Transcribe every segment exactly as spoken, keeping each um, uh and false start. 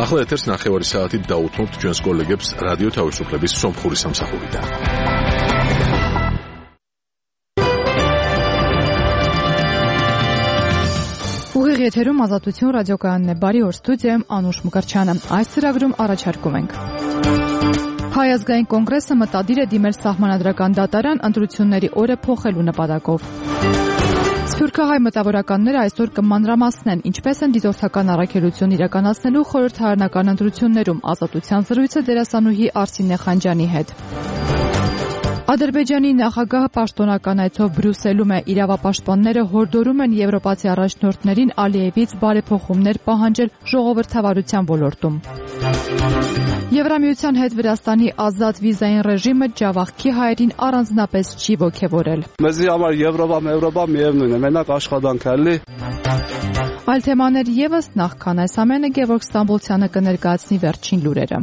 ახლა ეთერს ნახევარი საათით დაუთმობთ ჩვენს კოლეგებს რადიო თავისუფლების სომხური სამსახურიდან. Ուղիղ եթերում ազատություն ռադիոկայանն է, բարի օր, ստուդիայում Անուշ Մկրչյանը։ Այս ծրագրում առաջարկում ենք. Հայ ազգային կոնգրեսը մտադիր է դիմել սահմանադրական դատարան ընտրությունների օրը փոխելու նպատակով։ Սփյուռքահայ մտավորականները այսօր կմանրամասնեն, ինչպես են դիտորդական առաքելություն իրականացնելու խորհրդարանական ընտրություններում ազատության զրույցը դերասանուհի Արսինե Խանջյանի հետ։ Ադրբեջանի նախագահը պաշտոնական այցով Բրյուսելում է, իրավապաշտպանները հորդորում են եվրոպացի առաջնորդներին Ալիևից բարեփոխումներ պահանջել ժողովրդավարության ոլորտում։ Եվրամիության հետ Վրաստանի ազատ վիզային ռեժիմը Ջավախքի հայերին առանձնապես չի ոգևորել։ Մեզի համար Եվրոպան, Եվրոպան միևնույն է, մենակ աշխատանք է լի։ Այլ թեմաներ եւս նախքան այս ամենը Գևորգ Ստամբոլցյանը կներկայացնի վերջին լուրերը։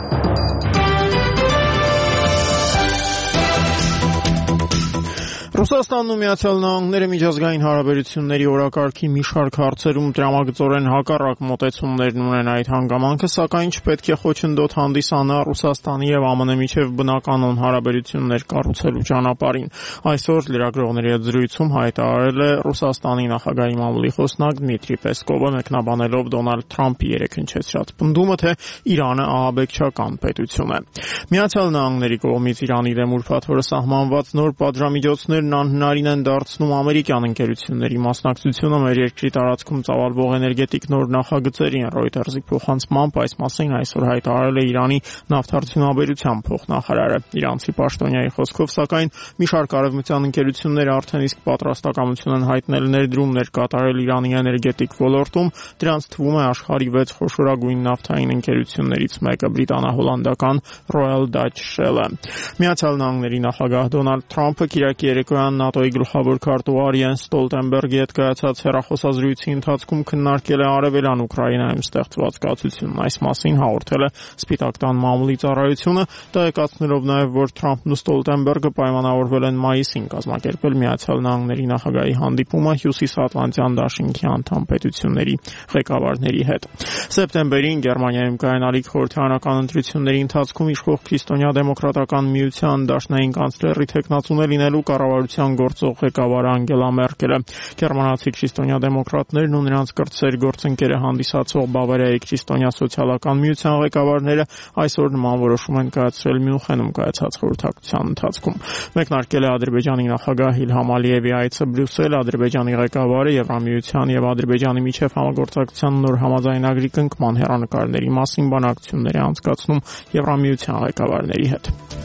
Ռուսաստանն ու Միացյալ Նահանգները միջազգային հարաբերությունների օրակարգի մի շարք հարցերում տրամագծորեն հակառակ մոտեցումներն ունեն այդ հանգամանքը, սակայն չպետք է խոչընդոտ հանդիսանա Ռուսաստանի եւ ԱՄՆ-ի միջև բնականon հարաբերություններ կառուցելու ճանապարհին։ Այսօր լրագրողների հետ զրույցում հայտարարել է Ռուսաստանի նախագահի մամուլի խոսնակ Դմիտրի Պեսկովը, մեկնաբանելով Դոնալդ Թրամփի երեկ հնչեցրած պնդումը, թե Իրանը ահաբեկչական պետություն է։ Միացյալ Նահանգների կողմից Իրանի դեմ ուրբաթ օրը սահմանված նոր պատժամիջոցներ անհնարին են դարձնում ամերիկյան ընկերությունների մասնակցությունը մեր երկրի տարածքում ծավալվող էներգետիկ նոր նախագծերին։ Reuters-ի փոխանցմամբ այս մասին այսօր հայտարարել է Իրանի նավթարդյունաբերության փոխնախարարը։ Իրանցի պաշտոնյայի խոսքով, սակայն մի շարք արևմտյան ընկերություններ արդեն իսկ պատրաստակամություն են հայտնել ներդրումներ կատարել Իրանի էներգետիկ ոլորտում։ Դրանց թվում է աշխարհի վեց խոշորագույն նավթային ընկերություններից մեկը բրիտանա-հոլանդական Royal Dutch Shell-ը։ Միացյալ Նահանգների նախագահ Դոնալդ Թրամփը կիրակի երեկոյան ՆԱՏՕ-ի գլխավոր քարտուղար Յենս Ստոլտենբերգի հետ կայացած հեռախոսազրույցի ընթացքում քննարկել է արևելյան Ուկրաինայում ստեղծված կացությունն։ Այս մասին հաղորդել է Սպիտակ տան մամուլի ծառայությունը, տեղեկացնելով նաև, որ Թրամփն ու Ստոլտենբերգը պայմանավորվել են մայիսին կազմակերպել Միացյալ Նահանգների նախագահի հանդիպումը Հյուսիսատլանտյան դաշինքի անդամ պետությունների ղեկավարների հետ։ Սեպտեմբերին Գերմանիայում կայանալիք խորհրդարանական ընտրությունների ընթացքում իշխող քրիստոնյա դեմոկրատական միության դաշնային կանցլերի թեկնածուն լինելու կառավարության գործող ղեկավար Անգելա Մերկելը։ Գերմանացի քրիստոնյա դեմոկրատներն ու նրանց կրտսեր գործընկերը հանդիսացող Բավարիայի քրիստոնյա սոցիալական միության ղեկավարները այսօր նման որոշում են կայացրել Մյունխենում կայացած խորհրդակցության ընթացքում։ Մեկնարկել է Ադրբեջանի նախագահ Իլհամ Ալիևի այցը Բրյուսել, Ադրբեջանի ղեկավարը Եվրամիության եւ Ադրբեջանի միջև համագործակցության նոր համաձայնագրի կնքման հեռանկարների մասին բանակցություններ է անցկացնում Եվրամիության ղեկավարների հետ։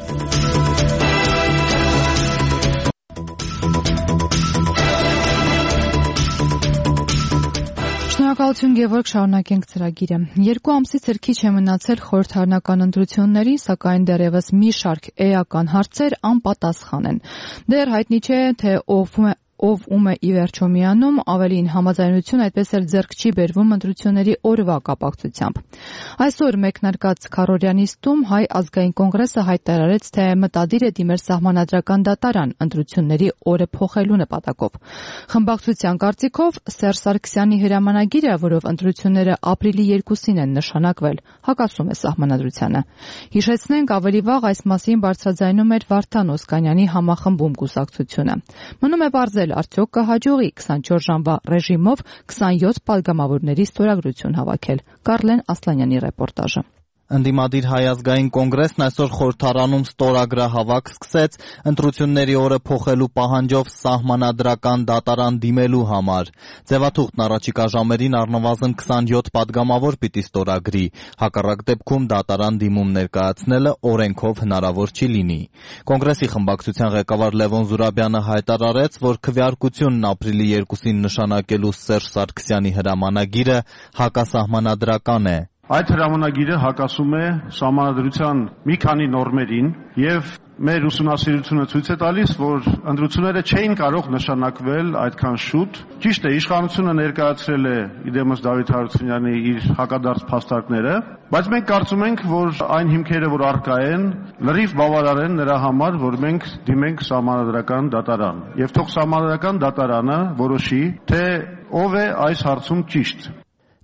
Շնորհակալություն Գևորգ, շարունակենք ծրագիրը։ Երկու ամսից էլ քիչ է մնացել խորհրդարանական ընտրությունների, սակայն դեռևս մի շարք էական հարցեր անպատասխան են։ Դեռ հայտնի չէ, թե ով ով ում է ի վերջո միանում, ավելին համաձայնություն այդպես էլ ձեռք չի բերվում ընտրությունների օրվա կապակցությամբ։ Այսօր մեկնարկած քառօրյանիստում Հայ ազգային կոնգրեսը հայտարարեց, թե մտադիր է դիմել սահմանադրական դատարան ընտրությունների օրը փոխելու նպատակով։ Խմբակցության կարծիքով Սերժ Սարգսյանի հրամանագիրը, որով ընտրությունները ապրիլի երկուսին են նշանակվել, հակասում է սահմանադրությանը։ Հիշեցնենք, ավելի վաղ այս մասին բարձրաձայնում էր Վարդան Օսկանյանի համախմբում կուսակցությունը։ Մնում է պարզել արդյոք կհաջողի քսանչորս ժամվա ռեժիմով քսանյոթ պատգամավորների ստորագրություն հավաքել։ Կարլեն Ասլանյանի ռեպորտաժը։ Ընդդիմադիր Հայ ազգային կոնգրեսն այսօր խորհրդարանում ստորագրահավաք սկսեց ընտրությունների օրը փոխելու պահանջով սահմանադրական դատարան դիմելու համար։ Ձևաթուղթն առաջիկա ժամերին առնվազն քսանյոթ պատգամավոր պիտի ստորագրի։ Հակառակ դեպքում դատարան դիմում ներկայացնելը օրենքով հնարավոր չի լինի։ Կոնգրեսի խմբակցության ղեկավար Լևոն Զուրաբյանը հայտարարեց, որ քվեարկությունն ապրիլի երկուսին նշանակելու Սերժ Սարգսյանի հրամանագիրը հակասահմանադրական է։ Այդ հրամանագիրը հակասում է սահմանադրության մի քանի նորմերին եւ մեր ուսումնասիրությունը ցույց է տալիս, որ ընտրությունները չէին կարող նշանակվել այդքան շուտ։ Ճիշտ է, իշխանությունը ներկայացրել է իդեմս Դավիթ Հարությունյանի իր հակադարձ փաստարկները, բայց մենք կարծում ենք, որ այն հիմքերը, որ առկա են, լրիվ բավարար են նրա համար, որ մենք դիմենք սահմանադրական դատարան։ Եվ թող սահմանադրական դատարանը որոշի, թե ով է այս հարցում ճիշտ։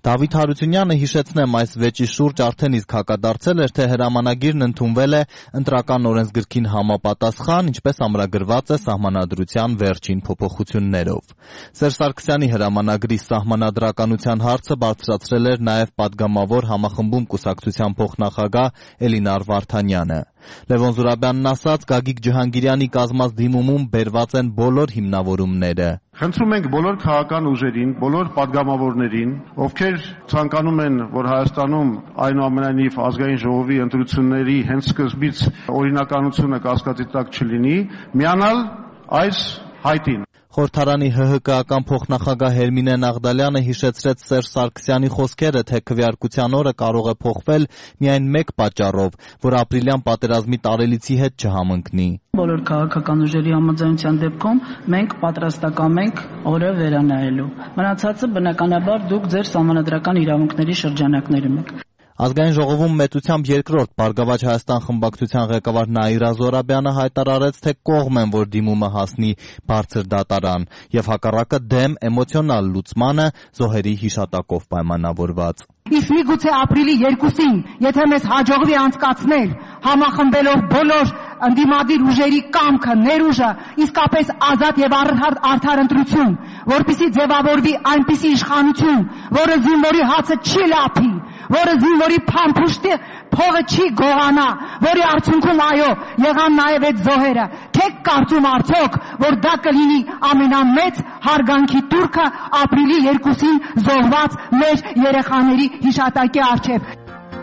Դավիթ Հարությունյանը հիշեցնեմ այս վեճի շուրջ արդեն իսկ հակադարձել էր, թե հրամանագիրն ընդունվել է ընտրական օրենսգրքին համապատասխան, ինչպես ամրագրված է Սահմանադրության վերջին փոփոխություններով։ Սերժ Սարգսյանի հրամանագրի սահմանադրականության հարցը բարձրացրել էր նաև պատգամավոր Համախմբում կուսակցության փոխնախագահ Էլինար Վարդանյանը։ Լևոն Զուրաբյանն ասաց, Գագիկ Ջհանգիրյանի կազմած դիմումում բերված են բոլոր հիմնավորումները։ Խնդրում ենք բոլոր քաղաքական ուժերին, բոլոր պատգամավորներին, ովքեր ցանկանում են, որ Հայաստանում այնուամենայնիվ ազգային ժողովի ընտրությունների հենց սկզբից օրինականությունը կասկածի տակ չլինի, միանալ այս հայտին։ Խորհրդարանի ՀՀԿ-ական փոխնախագահ Հերմինե Նաղդալյանը հիշեցրեց Սերժ Սարգսյանի խոսքերը, թե քվեարկության օրը կարող է փոխվել միայն մեկ պատճառով, որ ապրիլյան պատերազմի տարելիցի հետ չհամընկնի։ Բոլոր քաղաքական ուժերի համաձայնության դեպքում մենք պատրաստական ենք օրը վերանայելու։ Մնացածը բնականաբար դուք ձեր սահմանադրական իրավունքների շրջանակներում եք։ Ազգային ժողովում մեծությամբ երկրորդ Բարգավաճ Հայաստան խմբակցության ղեկավար Նաիրա Զորաբյանը հայտարարեց, թե կողմ են, որ դիմումը հասնի բարձր դատարան, եւ հակառակը դեմ էմոցիոնալ լուծմանը զոհերի հիշատակով պայմանավորված։ Իսկ միգուցե ապրիլի երկուսին, եթե մեզ հաջողվի անցկացնել համախմբելով բոլոր ընդդիմադիր ուժերի կամքը, ներուժը, իսկապես ազատ եւ արդար ընտրություն, որպեսզի ձևավորվի այնպիսի իշխանություն, որը զինվորի հացը չի լափի, որը զինվորի փամփուշտի փողը չի գողանա, որի արդյունքում այո, եղան նաև այդ զոհերը։ Չեք կարծում արդյոք, որ դա կլինի ամենամեծ հարգանքի տուրքը ապրիլի երկուսին զոհված մեր երեխաների հիշատակի առջև։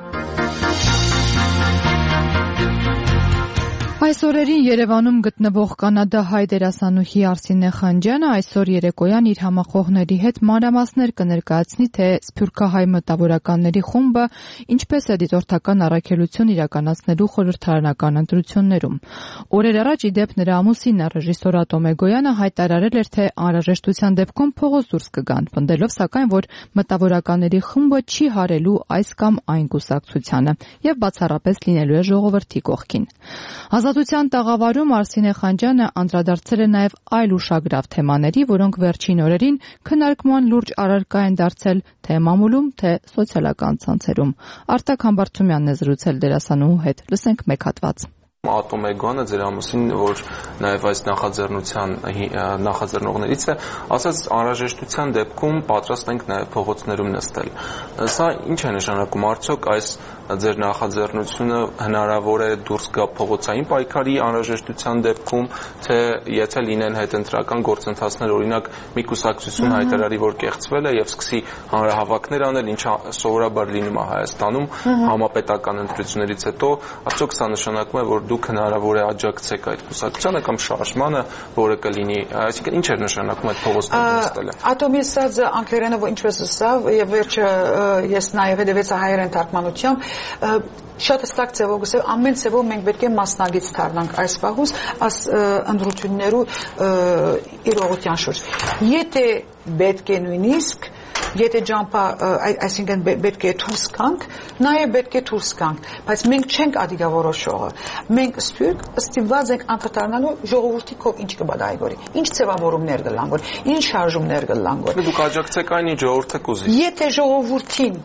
Այս օրերին Երևանում գտնվող կանադահայ դերասանուհի Արսինե Խանջյանը այսօր երեկոյան իր համախոհների հետ մանրամասներ կներկայացնի, թե Սփյուռքահայ մտավորականների խումբը ինչպես է դիտորդական առաքելություն իրականացնելու խորհրդարանական ընտրություններում։ Օրեր առաջ ի դեպ նրա ամուսինը ռեժիսոր Ատոմ Էգոյանը հայտարարել էր, թե անհրաժեշտության դեպքում փողոց դուրս կգան, պնդելով սակայն, որ մտավորականների խումբը չի հարելու այս կամ այն կուսակցությանը եւ բացառապես լինելու է ժողովրդի կողքին։ Ազատության տաղավարում Արսինե Խանջյանը անդրադարձել է նաև այլ ուշագրավ թեմաների, որոնք վերջին օրերին քննարկման լուրջ առարկա են դարձել թե մամուլում, թե սոցիալական ցանցերում։ Արտակ Համբարձումյանն է զրուցել դերասանուհու հետ։ Լսենք մեկ հատված։ Ատոմ Էգոյանը, ձեր ամուսին, որ նաև այս նախաձեռնության նախաձեռնողներից է, ասաց անհրաժեշտության դեպքում պատրաստ ենք նաև փողոցներում նստել։ Սա ինչ է նշանակում, արդյոք այս ձեր նախաձեռնությունը հնարավոր է դուրս գա փողոցային պայքարի անհրաժեշտության դեպքում, թե եթե լինեն հետընտրական գործընթացներ, օրինակ մի կուսակցություն հայտարարի, որ կեղծվել է եւ սկսի հանրահավաքներ անել, ինչը սովորաբար լինում է Հայաստանում համապետական ընտրություններից հետո, արդյոք սա նշանակում է, որ դուք հնարավոր է աջակցեք այդ կուսակցությանը կամ շարժմանը, որը կլինի, այսինքն ինչ է նշանակում այդ փողոցներում նստելը։ Ատոմի ասած անգլերենով ինչպես ասավ, եւ վերջը ես նաեւ հետեւեցա հայերեն թարգմանությամբ, շատ հստակ ձևով գսել, ամեն ձևով մենք պետք է մասնագետ դառնանք այս պահուց, այս ընդրություններու իրողության շուրջ։ Եթե պետք է նույնիսկ Եթե ջամփա, այսինքն պետք է դուրս գանք, նաև պետք է դուրս գանք, բայց մենք չենք ադիգավորոշողը։ Մենք սփյուռք ստիպված ենք անդրադառնալու ժողովրդի կողմ ինչ կբադայի գորի, ինչ ձևավորումներ կլան գոր, ինչ շարժումներ կլան գոր։ Դուք աջակցեք այն, ինչ ժողովուրդը կուզի։ Եթե ժողովրդին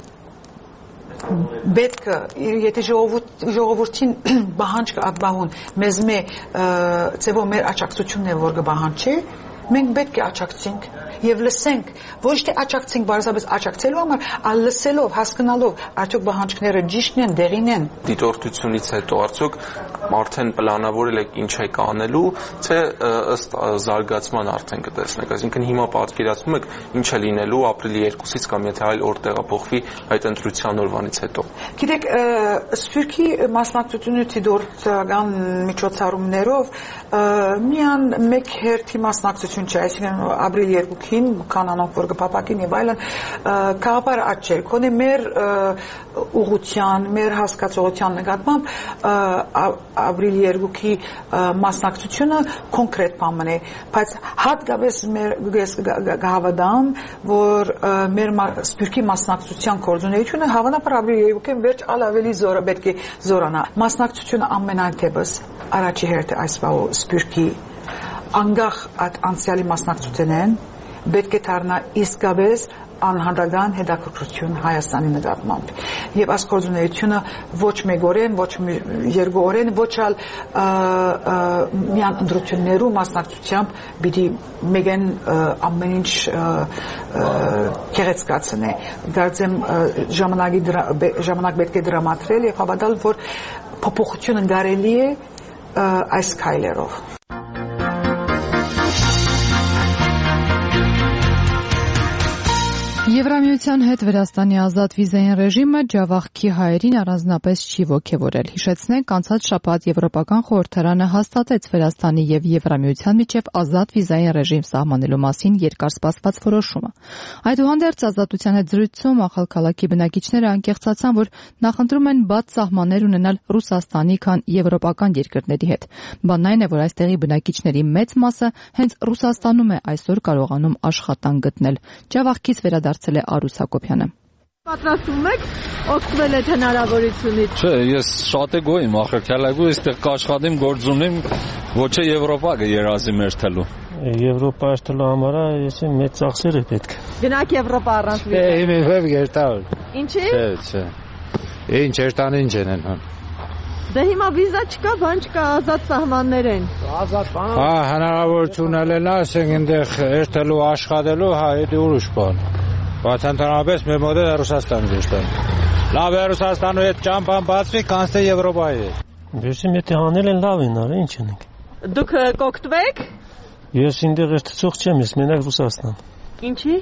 պետք է, եթե ժողովրդին բանջը ադբահուն մեզ մե ձևով մեր աջակցությունն է որ կբանջի, մենք պետք է աջակցենք եւ լսենք, ոչ թե աջակցենք բարձրապես աջակցելու համար, այլ լսելով, հասկանալով, արդյոք բանջկները ճիշտն են, դեղին են։ Դիտորդությունից հետո արդյոք արդեն պլանավորել եք ինչ եք անելու, թե ըստ զարգացման արդեն կտեսնեք, այսինքն հիմա պատկերացնում եք ինչ է լինելու ապրիլի երկուսից կամ եթե այլ օր տեղափոխվի այդ ընտրության օրվանից հետո։ Գիտեք, Սփյուռքի մասնակցությունը դիտորդական միջոցառումներով միան մեկ հերթի մասնակցություն չէ, այսինքն ապրիլի երկուքին կանոնով որ կփապակին եւ այլն քաղաքար աճել կոնե մեր ուղղության մեր հասկացողության նկատմամբ ապրիլի երկուքի մասնակցությունը կոնկրետ բան է, բայց հատկապես մեր գահավադամ որ մեր Սփյուռքի մասնակցության կորձունեությունը հավանաբար ապրիլի երկուքին վերջ ավելի զորը պետք է զորանա մասնակցությունը ամենայնտեպս առաջի հերթը այս բաղ Սփյուռքի անգախ այդ անցյալի մասնակցությունն են պետք է դառնա իսկապես անհատական հետաքրքրություն Հայաստանի նկատմամբ եւ այս գործունեությունը ոչ մեկօրեն, ոչ երկուօրեն, ոչ ալ միան ընտրություններու մասնակցությամբ պիտի մեգեն ամեն ինչ քեղեցկացնե։ Դարձեմ ժամանակի ժամանակ պետք է դրամատրել եւ հավատալ, որ փոփոխությունը կարելի է այս քայլերով։ Եվրամիության հետ Վրաստանի ազատ վիզային ռեժիմը ջավախքի հայերին առանձնապես չի ոգևորել։ Հիշեցնենք, անցած շաբաթ Եվրոպական խորհրդարանը հաստատեց Վրաստանի եւ Եվրամիության միջև ազատ վիզային ռեժիմ սահմանելու մասին երկար սպասված որոշումը։ Այդուհանդերձ ազատության հետ զրույցում ախալքալաքի բնակիչները անկեղծացան, որ նախընտրում են բաց սահմաններ ունենալ Ռուսաստանի, քան եվրոպական երկրների հետ։ Բանն այն է, որ այստեղի բնակիչների մեծ մասը հենց Ռուսաստանում է այսօր կարողանում աշխատանք գտնել։ Ջավախքից վերադարձել է Արուս Հակոբյանը։ Պատրաստվում եք օգտվել այդ հնարավորությունից։ Չէ, ես շատ է գոյím, ախրքալագու այստեղ կաշխատեմ, գործ ունեմ, ոչ է Եվրոպա կերազի մեր թելու։ Եվրոպա աշխատելու համար ես մեծ ծախսեր է պետք։ Գնաք Եվրոպա առանց վիզա։ Չէ, իմ վեբ գերտալ։ Ինչի՞։ Չէ, չէ։ Ինչ երտան ինչ են հա։ Դե հիմա վիզա չկա, բան չկա, ազատ սահմաններ են։ Ազատ բան։ Հա, հնարավորություն ելել է, ասենք այնտեղ երթելու, աշխատելու, հա, դա ուրիշ բան։ Բայց ընդհանրապես մեր մոտ է Ռուսաստան դեստան։ Լավ է Ռուսաստանու հետ ճամփան բացվի, կանցե Եվրոպայի։ Դեսիմ եթե հանել են լավ են, արա ինչ ենք։ Դուք կօգտվեք։ Ես ինտեղ երթցող չեմ, ես մենակ Ռուսաստան։ Ինչի։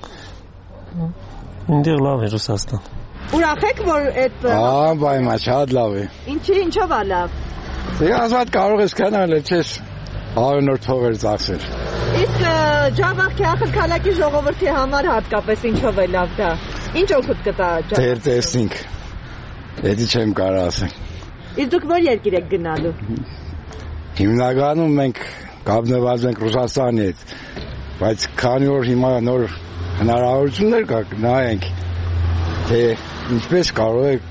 Ինտեղ լավ է Ռուսաստան։ Ուրախ եք, որ այդ Ահա, բայմա, շատ լավ է։ Ինչի, ինչով է լավ։ Դե ազատ կարող ես կանալ, չես հարյուր թողեր ծախսել։ Իսկ Ջավախքի ախալքալաքի ժողովրդի համար հատկապես ինչով է լավ դա։ Ինչ օգուտ կտա Ջավախքը։ Դեր տեսնենք։ Էդի չեմ կարող ասել։ Իսկ դուք որ երկիր եք գնալու։ Հիմնականում մենք կապնված ենք Ռուսաստանի հետ, բայց քանի որ հիմա նոր հնարավորություններ կա, նայենք, թե ինչպես կարող է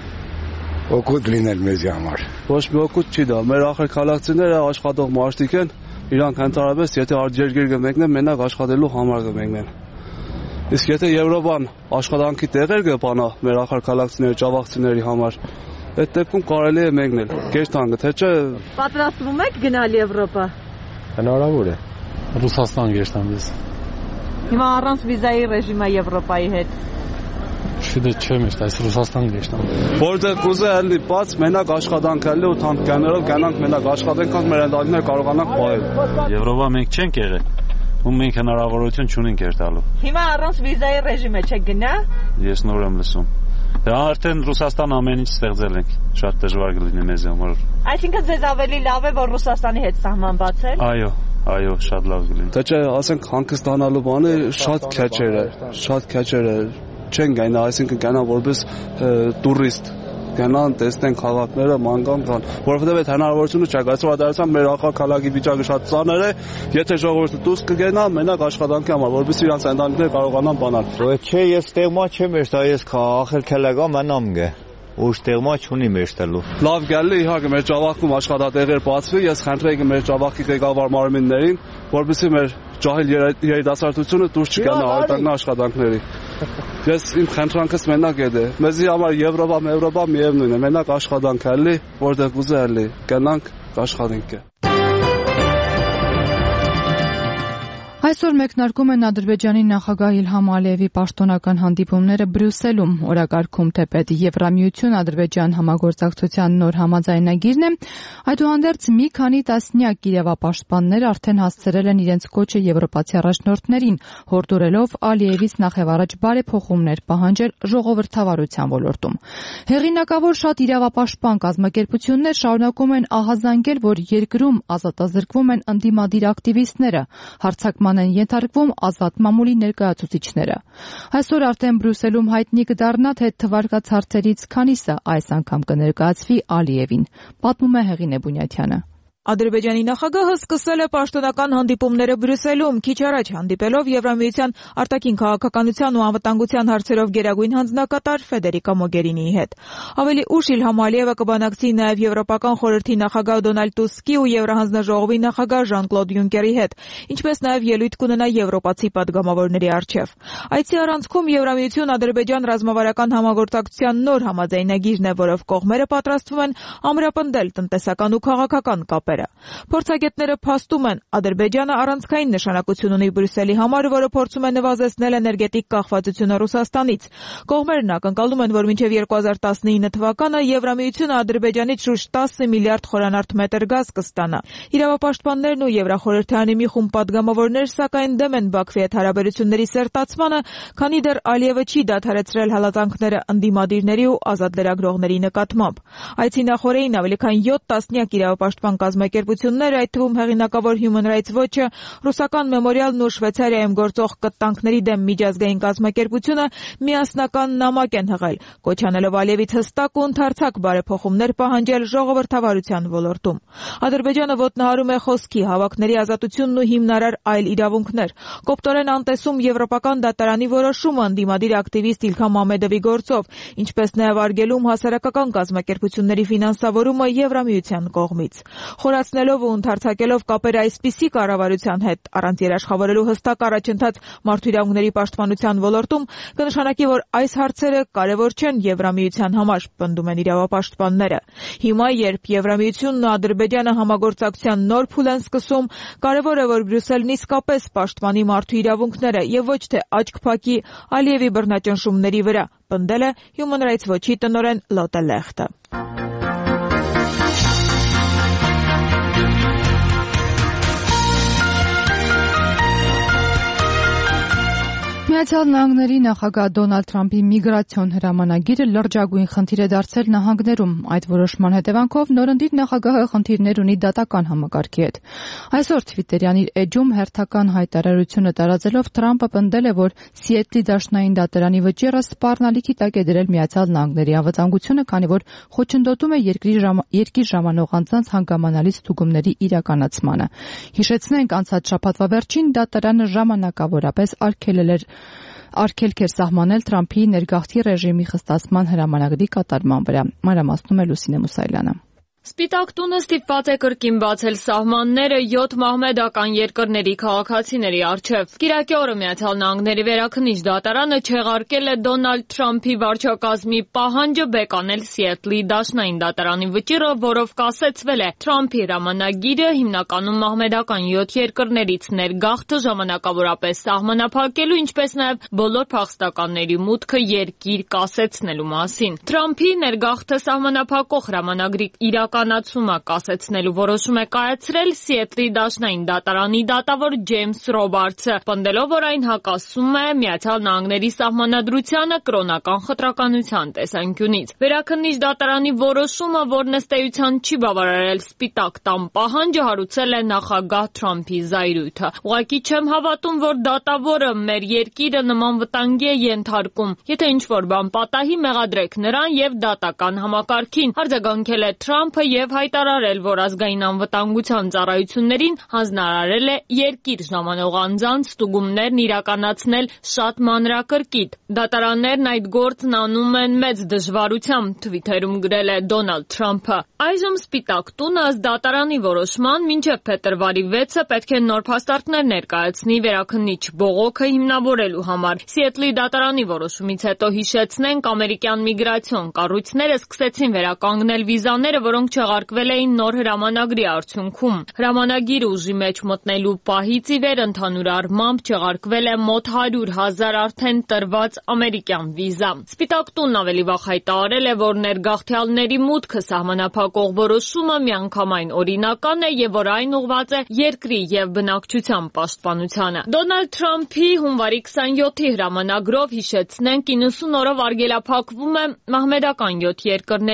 օգուտ լինել մեզի համար։ Ոչ մի օգուտ չի դա, մեր ախրքալակցիները աշխատող մարդիկ են, իրանք ընդհանրապես եթե արտերկիր կմեկնեն, մենակ աշխատելու համար կմեկնեն։ Իսկ եթե Եվրոպան աշխատանքի տեղեր կբանա մեր ախրքալակցիների, ջավախցիների համար, այդ դեպքում կարելի է մեկնել։ Գերտանգը, թե չէ։ Պատրաստվում եք գնալ Եվրոպա։ Հնարավոր է։ Ռուսաստան գերտանգից։ Հիմա առանց վիզայի ռեժիմը Եվրոպայի հետ։ Շուտ չեմ իշտ, այս Ռուսաստան գեշտան։ Որտեղ կուզե ալի բաց մենակ աշխատանք ալի ու թանկյաներով գանանք մենակ աշխատենք, ոնց մեր ընտանիքները կարողանանք պահել։ Եվրոպա մենք չենք եղել, ու մենք հնարավորություն չունենք երթալու։ Հիմա առանց վիզայի ռեժիմը չեք գնա։ Ես նոր եմ լսում։ Դա արդեն Ռուսաստան ամեն ինչ ստեղծել ենք, շատ դժվար կլինի մեզ համար։ Այսինքն ձեզ ավելի լավ է, որ Ռուսաստանի հետ սահման բացել։ Այո, այո, շատ լավ կլինի։ Դա չէ, ասենք հանգստանալու բանը շատ քաչեր է, շատ քաչեր է։ Չեն գնա, այսինքն գնա որպես տուրիստ, գնան, տեսնեն քաղաքները, ման կան, որովհետև այդ հնարավորությունը չկա, այսօր դարձան մեր ախալքալակի վիճակը շատ ծանր է, եթե ժողովուրդը դուրս կգնա, մենակ աշխատանքի համար, որպեսզի իրանց ընտանիքները կարողանան բանալ։ Չէ, ես տեղմա չեմ երթա, ես ախալքալակա մնամ գե։ Ուշ տեղմա չունի մեջտելու։ Լավ գալի իհարկե մեր Ջավախքում աշխատատեղեր բացվի, ես խնդրեի մեր Ջավախքի ղեկավար մարմիններին, որպեսզի մեր ջահել երիտասարդությունը դուրս չգանա արտաքին աշխատանքների։ Ես իմ խնդրանքս մենակ է դե։ Մեզի համար Եվրոպա, Եվրոպա միևնույն է, մենակ աշխատանք ալի, որտեղ կուզե ալի, գնանք աշխատենք։ Այսօր մեկնարկում են Ադրբեջանի նախագահ Իլհամ Ալիևի պաշտոնական հանդիպումները Բրյուսելում։ Օրակարգում թեպետ Եվրամիություն Ադրբեջան համագործակցության նոր համաձայնագիրն է։ Այդուհանդերձ մի քանի տասնյակ իրավապաշտպաններ արդեն հասցրել են իրենց կոչը եվրոպացի առաջնորդներին, հորդորելով Ալիևից նախևառաջ բարեփոխումներ պահանջել ժողովրդավարության ոլորտում։ Հեղինակավոր շատ իրավապաշտպան կազմակերպություններ շարունակում են ահազանգել, որ երկրում ազատազրկվում են ընդդիմադիր ակտիվիստները, հարձակման են ենթարկվում ազատ մամուլի ներկայացուցիչները։ Այսօր արդեն Բրյուսելում հայտնի կդառնա, թե թվարկած հարցերից քանիսը այս անգամ կներկայացվի Ալիևին, պատմում է Հեղինե Բունյաթյանը։ Ադրբեջանի նախագահը սկսել է պաշտոնական հանդիպումները Բրյուսելում, քիչ առաջ հանդիպելով Եվրամիության արտաքին քաղաքականության ու անվտանգության հարցերով գերագույն հանձնակատար Ֆեդերիկա Մոգերինիի հետ։ Ավելի ուշ Իլհամ Ալիևը կբանակցի նաև Եվրոպական խորհրդի նախագահ Դոնալդ Տուսկի ու Եվրահանձնաժողովի նախագահ Ժան-Կլոդ Յունկերի հետ, ինչպես նաև ելույթ կունենա եվրոպացի պատգամավորների առջև։ Այցի առանցքում Եվրամիություն-Ադրբեջան ռազմավարական համագործակցության նոր համաձայնագիրն է, որով կողմերը պատրաստվում են ամրապնդել տնտեսական ու քաղաքական կապեր։ Փորձագետները փաստում են, Ադրբեջանը առանցքային նշանակություն ունի Բրյուսելի համար, որը փորձում է նվազեցնել էներգետիկ կախվածությունը Ռուսաստանից։ Կողմերն ակնկալում են, որ մինչև երկու հազար տասնինը թվականը Եվրամիությունը Ադրբեջանից շուրջ տասը միլիարդ խորանարդ մետր գազ կստանա։ Իրավապաշտպաններն ու Եվրախորհրդարանի մի խումբ պատգամավորներ սակայն դեմ են Բաքվի հետ հարաբերությունների սերտացմանը, քանի դեռ Ալիևը չի դադարեցրել հալածանքները ընդդիմադիրների ու ազատ լրագրողների նկատմամբ։ Այցի նախօրեին ավելի քան յոթ տասնյակ իրավապաշտպան կազմակերպություններ, այդ թվում հեղինակավոր Human Rights Watch-ը, ռուսական Մեմորիալն ու Շվեյցարիայում գործող կտանքների դեմ միջազգային կազմակերպությունը միասնական նամակ են հղել, կոչ անելով Ալիևից հստակ ու ընդարձակ բարեփոխումներ պահանջել ժողովրդավարության ոլորտում։ Ադրբեջանը ոտնահարում է խոսքի, հավաքների ազատությունն ու հիմնարար այլ իրավունքներ։ Կոպտորեն անտեսում Եվրոպական դատարանի որոշումը ընդդիմադիր ակտիվիստ Իլհամ Մամեդովի գործով, ինչպես նաև արգելում հասարակական կազմակերպությունների ֆինանսավորումը Եվրամիության կողմից։ Խորացնելով ու ընդարձակելով կապերը այսպիսի կառավարության հետ, առանց երաշխավորելու հստակ առաջընթաց մարդու իրավունքների պաշտպանության ոլորտում, կնշանակի, որ այս հարցերը կարևոր չեն Եվրամիության համար, պնդում են իրավապաշտպանները։ Հիմա, երբ Եվրամիությունն ու Ադրբեջանը համագործակցության նոր փուլ են սկսում, կարևոր է, որ Բրյուսելն իսկապես պաշտպանի մարդու իրավունքները եւ ոչ թե աչք փակի Ալիևի բռնաճնշումների վրա, պնդել է Human Rights Watch-ի տնօրեն Լոտե Լեխտը։ Միացյալ Նահանգների նախագահ Դոնալդ Թրամփի միգրացիոն հրամանագիրը լրջագույն խնդիր է դարձել նահանգներում։ Այդ որոշման հետևանքով նորընտիր նախագահը խնդիրներ ունի դատական համակարգի հետ։ Այսօր Թվիտերյան իր էջում հերթական հայտարարությունը տարածելով Թրամփը պնդել է, որ Սիեթլի դաշնային դատարանի վճիռը սպառնալիքի տակ է դրել Միացյալ Նահանգների անվտանգությունը, քանի որ խոչընդոտում է երկրի երկիր ժամանող անձանց հանգամանալից ստուգումների իրականացմանը։ Հիշեցնենք, անցած շաբաթվա վերջին դատարանը ժամանակավորապես արգելել էր արգելք էր սահմանել Թրամփի ներգաղթի ռեժիմի խստացման հրամանագրի կատարման վրա։ Մանրամասնում է Լուսինե Մուսայելյանը։ Սպիտակ տունը ստիպված է կրկին բացել սահմանները յոթ մահմեդական երկրների քաղաքացիների առջև։ Կիրակի օրը Միացյալ Նահանգների վերաքննիչ դատարանը չեղարկել է Դոնալդ Թրամփի վարչակազմի պահանջը բեկանել Սիեթլի դաշնային դատարանի վճիռը, որով կասեցվել է Թրամփի հրամանագիրը հիմնականում մահմեդական յոթ երկրներից ներգաղթը ժամանակավորապես սահմանափակելու, ինչպես նաև բոլոր փախստականների մուտքը երկիր կասեցնելու մասին։ Թրամփի ներգաղթը սահմանափակող հրամանագրի իրական կանացումը կասեցնելու որոշում է կայացրել Սիեթլի դաշնային դատարանի դատավոր Ջեյմս Ռոբարթսը, պնդելով, որ այն հակասում է Միացյալ Նահանգների սահմանադրությանը կրոնական խտրականության տեսանկյունից։ Վերաքննիչ դատարանի որոշումը, որն ըստ էության չի բավարարել Սպիտակ տան պահանջը, հարուցել է նախագահ Թրամփի զայրույթը։ Ուղղակի չեմ հավատում, որ դատավորը մեր երկիրը նման վտանգի է ենթարկում։ Եթե ինչ-որ բան պատահի, մեղադրեք նրան եւ դատական համակարգին, արձագանքել է Թրամփը եւ հայտարարել, որ ազգային անվտանգության ծառայություններին հանձնարարել է երկիր ժամանող անձանց ստուգումներն իրականացնել շատ մանրակրկիտ։ Դատարաններն այդ գործն անում են մեծ դժվարությամբ, Թվիթերում գրել է Դոնալդ Թրամփը։ Այժմ Սպիտակ տունը ըստ դատարանի որոշման մինչև փետրվարի վեցը պետք է նոր փաստարկներ ներկայացնի վերաքննիչ բողոքը հիմնավորելու համար։ Սիեթլի դատարանի որոշումից հետո հիշեցնենք, ամերիկյան միգրացիոն կառույցները սկսեցին վերականգնել վիզաները, որոնք չեղարկվել էին նոր հրամանագրի արդյունքում։ Հրամանագիրը ուժի մեջ մտնելու պահից ի վեր ընդհանուր առմամբ չեղարկվել է մոտ հարյուր հազար արդեն տրված ամերիկյան վիզա։ Սպիտակ տունն ավելի վաղ հայտարարել է, որ ներգաղթյալների մուտքը սահմանափակող որոշումը միանգամայն օրինական է եւ որ այն ուղղված է երկրի եւ բնակչության պաշտպանությանը։ Դոնալդ Թրամփի հունվարի քսանյոթի հրամանագրով, հիշեցնենք, իննսուն օրով արգելափակվում է մահմեդական յոթ երկրների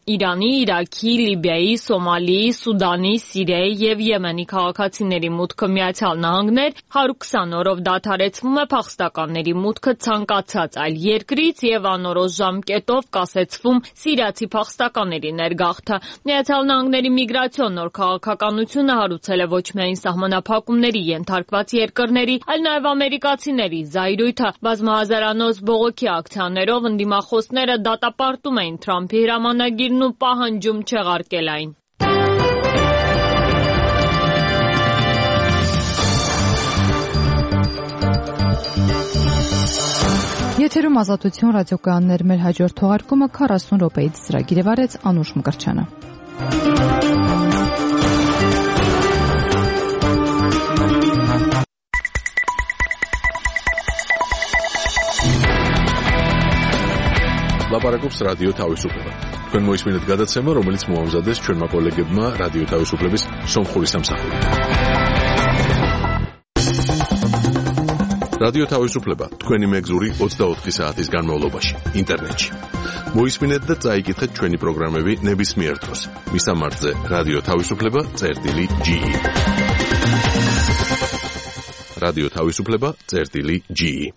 Իրանի, Իրաքի, Լիբիայի, Սոմալիի, Սուդանի, Սիրիայի եւ Եմենի քաղաքացիների մուտքը Միացյալ Նահանգներ հարյուր քսան օրով դադարեցվում է փախստականների մուտքը ցանկացած այլ երկրից եւ անորոշ ժամկետով կասեցվում սիրիացի փախստականների ներգաղթը։ Միացյալ Նահանգների միգրացիոն նոր քաղաքականությունը հարուցել է ոչ միայն սահմանափակումների ենթարկված երկրների, այլ նաեւ ամերիկացիների զայրույթը։ Բազմահազարանոց բողոքի ակցիաներով ընդդիմախոսները դատապարտում էին Թրամփի հրամանագիրն ու պահանջում չեղարկել այն։ Եթերում Ազատություն ռադիոկայաններ, մեր հաջորդ թողարկումը քառասուն րոպեից ծրագիր է վարեց Անուշ Մկրտչյանը։ Լապարակობს ռադիո Თავისუფლება։ Თქვენ მოისმინეთ გადაცემა, რომელიც მოამზადეს ჩვენმა კოლეგებმა რადიო თავისუფლების სომხური სამსახური. რადიო თავისუფლება თქვენი მეგზური ოცდაოთხი საათის განმავლობაში ინტერნეტში. მოისმინეთ და წაიკითხეთ ჩვენი პროგრამები ნებისმიერ დროს. მისამართზე რადიო თავისუფლება წერტილი ჯი ი. რადიო თავისუფლება წერტილი ჯი ი.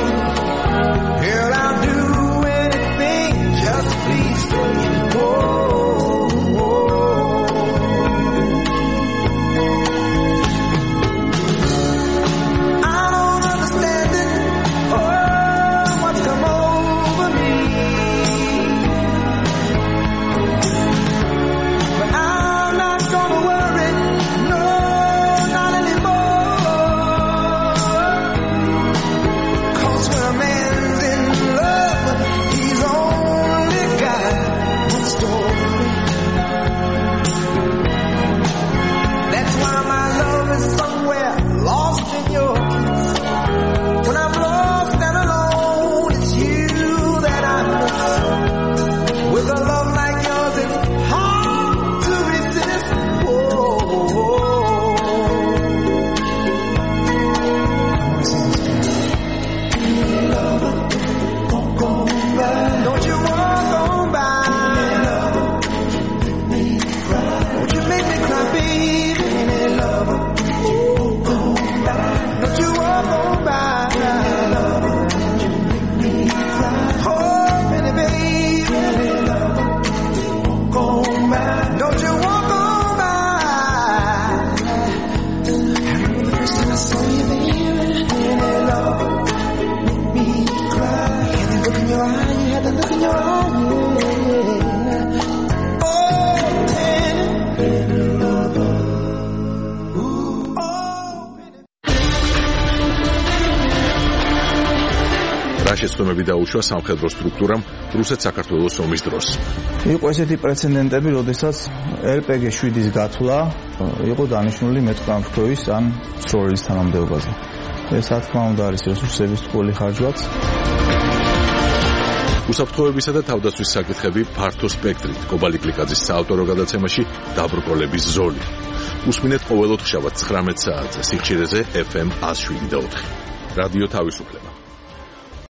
Girl, I'll do anything, just please stay. Whoa. რა შეცდომები დაუშვა სამხედრო სტრუქტურამ რუსეთ-საქართველოს ომის დროს. იყო ესეთი პრეცედენტები, როდესაც ელ პე გი შვიდის გათვლა იყო დანიშნული მეთქვამფრქვევის ან სროლის თანამდებობაზე. ეს რა თქმა უნდა არის რესურსების ტყუილი ხარჯვაც. უსაფრთხოებისა და თავდაცვის საკითხები ფართო სპექტრით. კობალი კლიკაძის საავტორო გადაცემაში დაბრკოლების ზოლი. უსმინეთ ყოველ ოთხშაბათს ცხრამეტ საათზე სიხშირეზე ეფ ემ ათს შვიდი და ოთხი. რადიო თავისუფლება.